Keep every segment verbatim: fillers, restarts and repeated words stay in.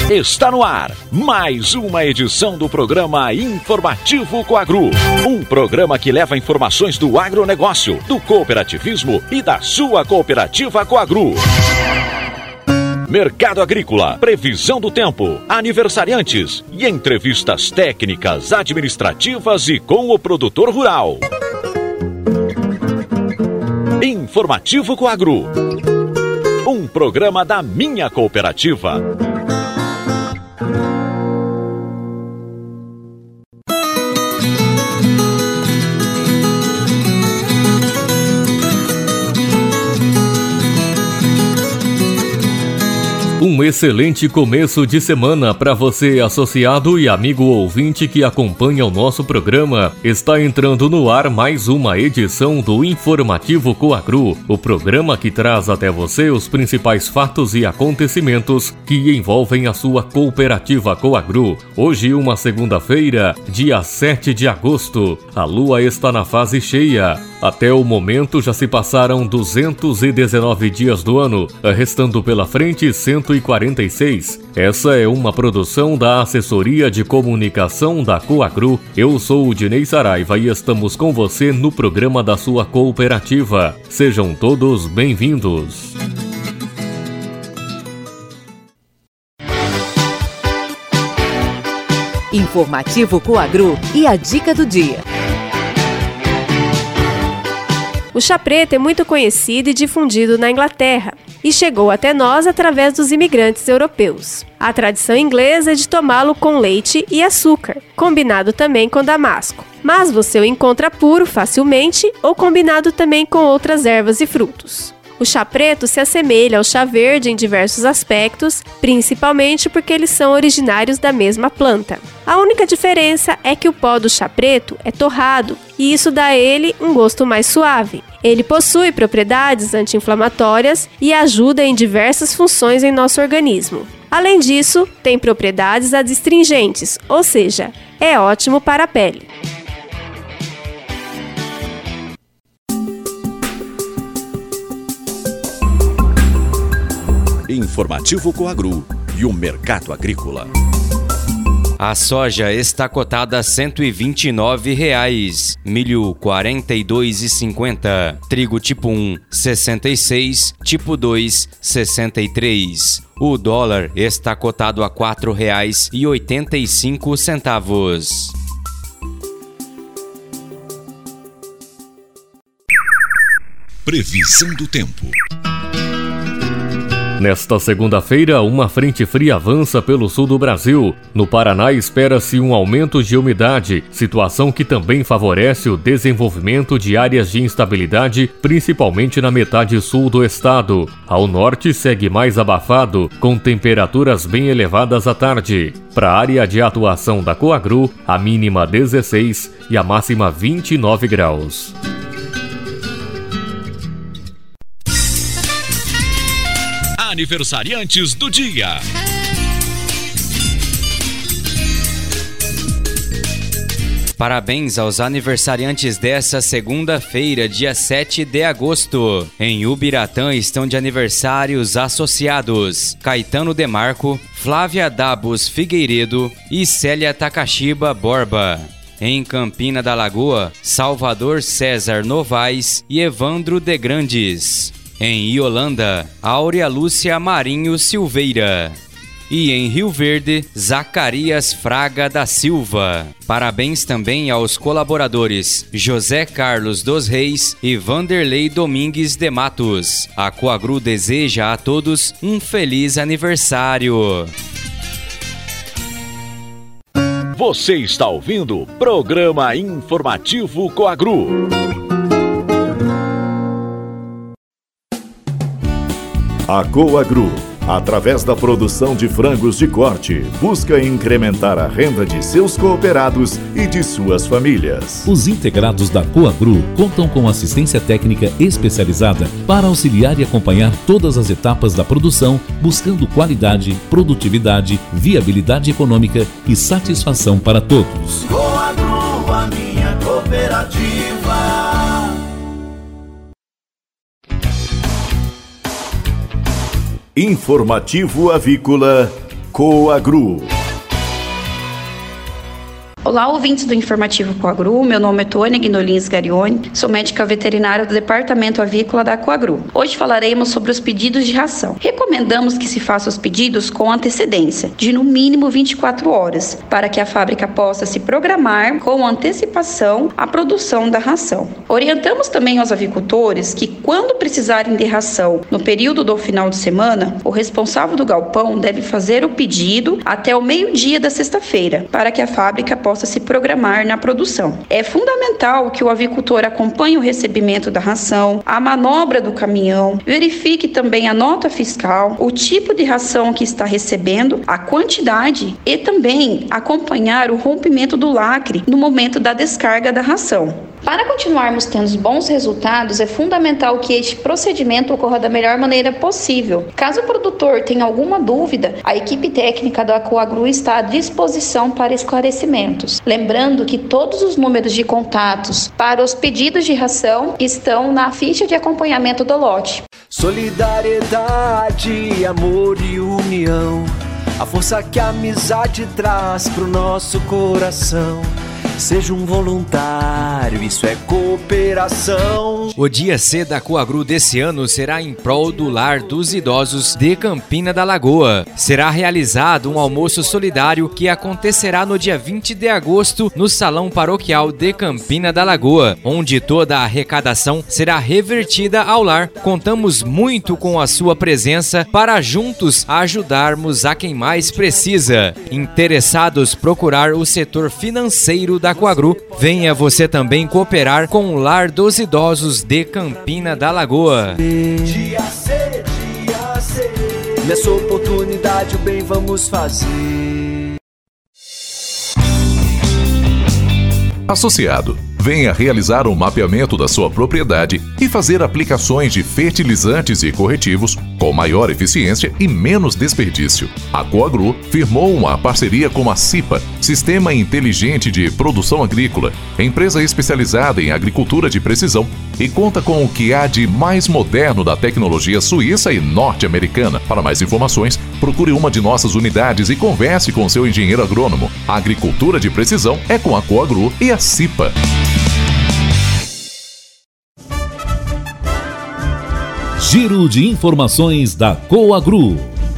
Está no ar mais uma edição do programa Informativo Coagro. Um programa que leva informações do agronegócio, do cooperativismo e da sua cooperativa Coagro. Mercado agrícola, previsão do tempo, aniversariantes e entrevistas técnicas, administrativas e com o produtor rural. Informativo Coagro. Um programa da minha cooperativa. Um excelente começo de semana para você, associado e amigo ouvinte que acompanha o nosso programa. Está entrando no ar mais uma edição do Informativo Coagro, o programa que traz até você os principais fatos e acontecimentos que envolvem a sua cooperativa Coagro. Hoje, uma segunda-feira, dia sete de agosto. A lua está na fase cheia. Até o momento já se passaram duzentos e dezenove dias do ano, restando pela frente cento e quarenta e seis. Essa é uma produção da Assessoria de Comunicação da Coagro. Eu sou o Dinei Saraiva e estamos com você no programa da sua cooperativa. Sejam todos bem-vindos. Informativo Coagro e a dica do dia. O chá preto é muito conhecido e difundido na Inglaterra e chegou até nós através dos imigrantes europeus. A tradição inglesa é de tomá-lo com leite e açúcar, combinado também com damasco. Mas você o encontra puro facilmente ou combinado também com outras ervas e frutos. O chá preto se assemelha ao chá verde em diversos aspectos, principalmente porque eles são originários da mesma planta. A única diferença é que o pó do chá preto é torrado e isso dá a ele um gosto mais suave. Ele possui propriedades anti-inflamatórias e ajuda em diversas funções em nosso organismo. Além disso, tem propriedades adstringentes, ou seja, é ótimo para a pele. Informativo Coagro e o mercado agrícola. A soja está cotada a cento e vinte e nove reais, milho quarenta e dois reais e cinquenta centavos, trigo tipo um sessenta e seis, tipo dois sessenta e três. O dólar está cotado a quatro reais e oitenta e cinco centavos. Previsão do tempo. Nesta segunda-feira, uma frente fria avança pelo sul do Brasil. No Paraná, espera-se um aumento de umidade, situação que também favorece o desenvolvimento de áreas de instabilidade, principalmente na metade sul do estado. Ao norte, segue mais abafado, com temperaturas bem elevadas à tarde. Para a área de atuação da Coagro, a mínima dezesseis e a máxima vinte e nove graus. Aniversariantes do dia. Parabéns aos aniversariantes dessa segunda-feira, dia sete de agosto. Em Ubiratã estão de aniversário os associados Caetano Demarco, Flávia Dabos Figueiredo e Célia Takashiba Borba. Em Campina da Lagoa, Salvador César Novaes e Evandro de Grandes. Em Iolanda, Áurea Lúcia Marinho Silveira. E em Rio Verde, Zacarias Fraga da Silva. Parabéns também aos colaboradores José Carlos dos Reis e Vanderlei Domingues de Matos. A Coagro deseja a todos um feliz aniversário. Você está ouvindo o programa Informativo Coagro. A Coagro, através da produção de frangos de corte, busca incrementar a renda de seus cooperados e de suas famílias. Os integrados da Coagro contam com assistência técnica especializada para auxiliar e acompanhar todas as etapas da produção, buscando qualidade, produtividade, viabilidade econômica e satisfação para todos. Coagro, a minha cooperativa. Informativo Avícola Coagru. Olá, ouvintes do Informativo Coagru, meu nome é Tônia Guinolins Garione, sou médica veterinária do Departamento Avícola da Coagru. Hoje falaremos sobre os pedidos de ração. Recomendamos que se faça os pedidos com antecedência, de no mínimo vinte e quatro horas, para que a fábrica possa se programar com antecipação a produção da ração. Orientamos também aos avicultores que, quando precisarem de ração no período do final de semana, o responsável do galpão deve fazer o pedido até o meio-dia da sexta-feira, para que a fábrica possa possa se programar na produção. É fundamental que o avicultor acompanhe o recebimento da ração, a manobra do caminhão, verifique também a nota fiscal, o tipo de ração que está recebendo, a quantidade e também acompanhar o rompimento do lacre no momento da descarga da ração. Para continuarmos tendo bons resultados, é fundamental que este procedimento ocorra da melhor maneira possível. Caso o produtor tenha alguma dúvida, a equipe técnica da Coagru está à disposição para esclarecimentos. Lembrando que todos os números de contatos para os pedidos de ração estão na ficha de acompanhamento do lote. Solidariedade, amor e união, a força que a amizade traz pro nosso coração. Seja um voluntário, isso é cooperação. O Dia C da Coagru desse ano será em prol do Lar dos Idosos de Campina da Lagoa. Será realizado um almoço solidário que acontecerá no dia vinte de agosto no Salão Paroquial de Campina da Lagoa, onde toda a arrecadação será revertida ao lar. Contamos muito com a sua presença para juntos ajudarmos a quem mais precisa. Interessados, procurar o setor financeiro da Coagru. Venha você também cooperar com o Lar dos Idosos de Campina da Lagoa. Dia C, dia C, nessa oportunidade o bem vamos fazer. Associado, venha realizar um mapeamento da sua propriedade e fazer aplicações de fertilizantes e corretivos com maior eficiência e menos desperdício. A Coagru firmou uma parceria com a CIPA, Sistema Inteligente de Produção Agrícola, empresa especializada em agricultura de precisão, e conta com o que há de mais moderno da tecnologia suíça e norte-americana. Para mais informações, procure uma de nossas unidades e converse com seu engenheiro agrônomo. A agricultura de precisão é com a Coagru e a CIPA. Giro de informações da Coagru.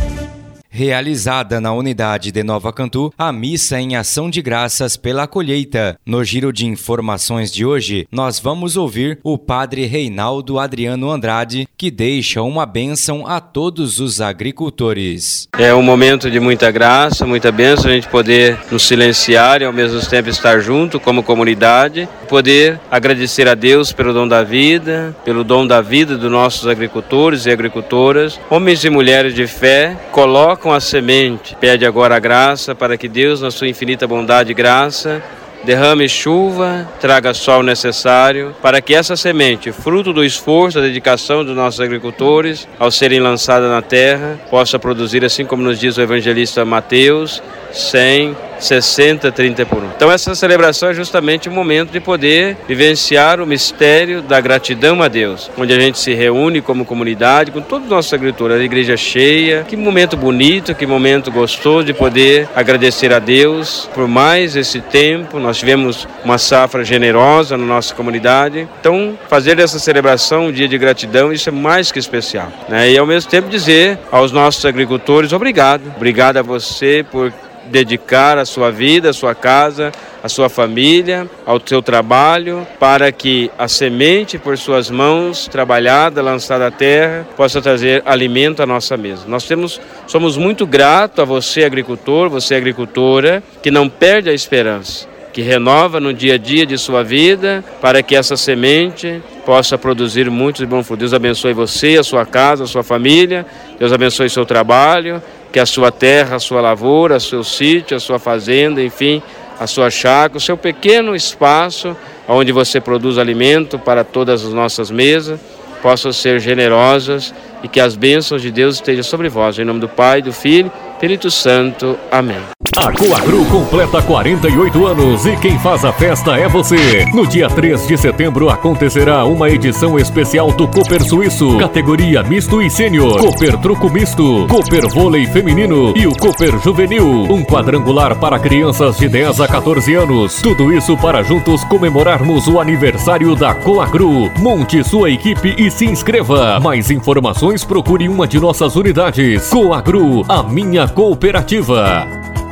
Realizada na unidade de Nova Cantu, a missa em ação de graças pela colheita. No giro de informações de hoje, nós vamos ouvir o padre Reinaldo Adriano Andrade, que deixa uma bênção a todos os agricultores. É um momento de muita graça, muita bênção, a gente poder nos silenciar e ao mesmo tempo estar junto como comunidade, poder agradecer a Deus pelo dom da vida, pelo dom da vida dos nossos agricultores e agricultoras. Homens e mulheres de fé colocam com a semente, pede agora a graça para que Deus, na sua infinita bondade e graça, derrame chuva, traga sol necessário para que essa semente, fruto do esforço, da dedicação dos nossos agricultores, ao serem lançadas na terra, possa produzir, assim como nos diz o evangelista Mateus, cem, sessenta, trinta por um. Então essa celebração é justamente o momento de poder vivenciar o mistério da gratidão a Deus, onde a gente se reúne como comunidade, com todos os nossos agricultores, a igreja cheia. Que momento bonito, que momento gostoso de poder agradecer a Deus por mais esse tempo. Nós tivemos uma safra generosa na nossa comunidade, então fazer dessa celebração um dia de gratidão, isso é mais que especial, né? E ao mesmo tempo dizer aos nossos agricultores, obrigado, obrigado a você por dedicar a sua vida, a sua casa, a sua família, ao seu trabalho, para que a semente por suas mãos, trabalhada, lançada à terra, possa trazer alimento à nossa mesa. Nós temos, somos muito gratos a você, agricultor, você, agricultora, que não perde a esperança, que renova no dia a dia de sua vida, para que essa semente possa produzir muitos e bons frutos. Deus abençoe você, a sua casa, a sua família, Deus abençoe seu trabalho, que a sua terra, a sua lavoura, o seu sítio, a sua fazenda, enfim, a sua chácara, o seu pequeno espaço onde você produz alimento para todas as nossas mesas, possam ser generosas e que as bênçãos de Deus estejam sobre vós. Em nome do Pai, do Filho, Espírito Santo. Amém. A Coagru completa quarenta e oito anos e quem faz a festa é você. No dia três de setembro acontecerá uma edição especial do Cooper Suíço, categoria misto e sênior, Cooper Truco Misto, Cooper Vôlei Feminino e o Cooper Juvenil. Um quadrangular para crianças de dez a quatorze anos. Tudo isso para juntos comemorarmos o aniversário da Coagru. Monte sua equipe e se inscreva. Mais informações, procure uma de nossas unidades. Coagru, a minha cooperativa.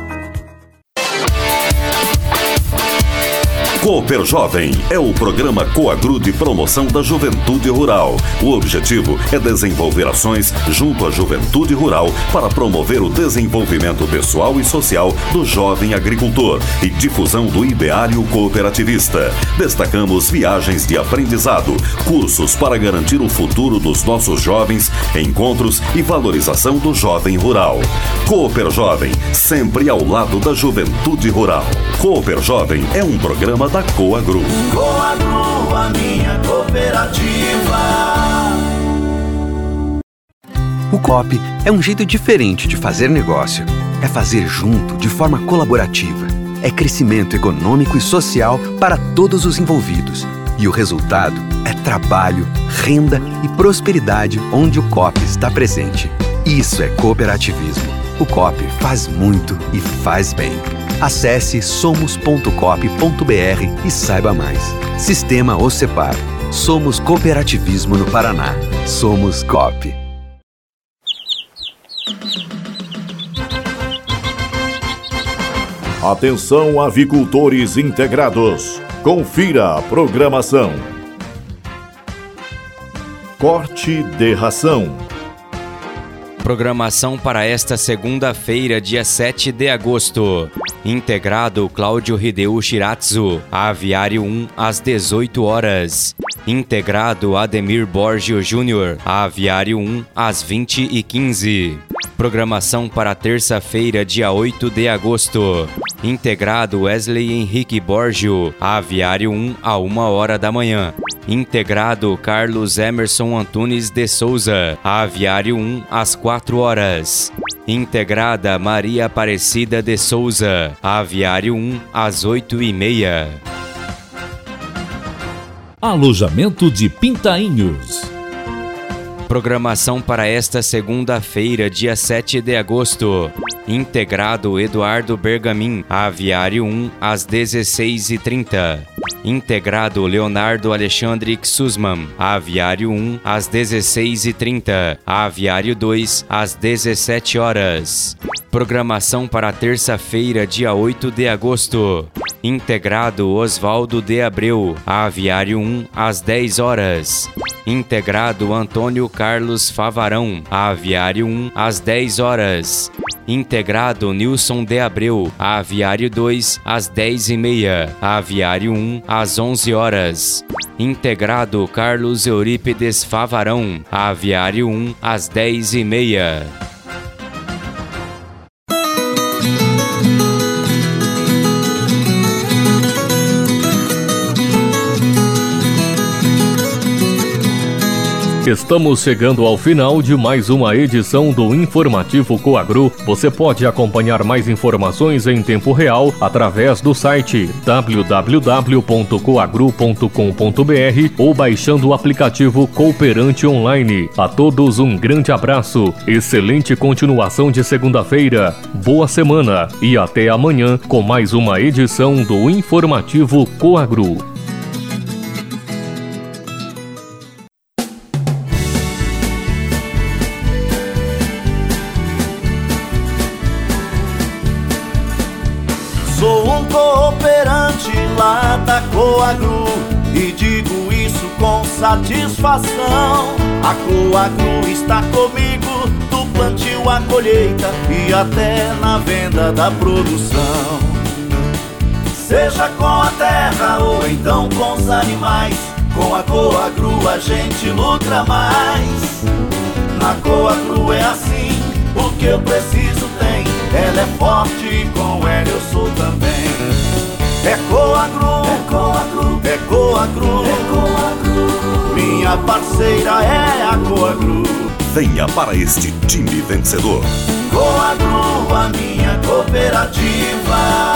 Cooper Jovem é o programa Coagru de promoção da juventude rural. O objetivo é desenvolver ações junto à juventude rural para promover o desenvolvimento pessoal e social do jovem agricultor e difusão do ideário cooperativista. Destacamos viagens de aprendizado, cursos para garantir o futuro dos nossos jovens, encontros e valorização do jovem rural. Cooper Jovem, sempre ao lado da juventude rural. Cooper Jovem é um programa da Coagru. Coagru, a minha cooperativa. O Coop é um jeito diferente de fazer negócio. É fazer junto, de forma colaborativa. É crescimento econômico e social para todos os envolvidos. E o resultado é trabalho, renda e prosperidade onde o Coop está presente. Isso é cooperativismo. O Coop faz muito e faz bem. Acesse somos ponto coop ponto br e saiba mais. Sistema OCEPAR. Somos cooperativismo no Paraná. Somos Coop. Atenção, avicultores integrados. Confira a programação. Corte de ração. Programação para esta segunda-feira, dia sete de agosto. Integrado Cláudio Hideo Shiratsu, Aviário um, às dezoito horas. Integrado Ademir Borgio Júnior, Aviário um, às vinte e quinze. Programação para terça-feira, dia oito de agosto. Integrado Wesley Henrique Borgio, Aviário um, a uma hora da manhã. Integrado Carlos Emerson Antunes de Souza, Aviário um, às quatro horas. Integrada Maria Aparecida de Souza, Aviário um, às oito e meia. Alojamento de Pintainhos. Programação para esta segunda-feira, dia sete de agosto. Integrado Eduardo Bergamin, Aviário um, às dezesseis e trinta. Integrado Leonardo Alexandre Sussman, Aviário um, às dezesseis e trinta. Aviário dois, às dezessete horas. Programação para terça-feira, dia oito de agosto. Integrado Oswaldo de Abreu, Aviário um, às dez horas. Integrado Antônio Carlos Favarão, Aviário um, às dez horas. Integrado Nilson de Abreu, Aviário dois, às dez e meia. Aviário um, às onze horas. Integrado Carlos Eurípides Favarão, Aviário um, às dez e meia. Estamos chegando ao final de mais uma edição do Informativo Coagru. Você pode acompanhar mais informações em tempo real através do site w w w ponto coagru ponto com ponto b r ou baixando o aplicativo Cooperante Online. A todos um grande abraço, excelente continuação de segunda-feira, boa semana e até amanhã com mais uma edição do Informativo Coagru. Sou um cooperante lá da Coagru e digo isso com satisfação. A Coagru está comigo do plantio à colheita e até na venda da produção. Seja com a terra ou então com os animais, com a Coagru a gente lucra mais. Na Coagru é assim, o que eu preciso tem. Ela é forte e com ela eu sou também. É Coagru, é Coagru, é Coagru, é Coagru. Minha parceira é a Coagru. Venha para este time vencedor. Coagro, a minha cooperativa.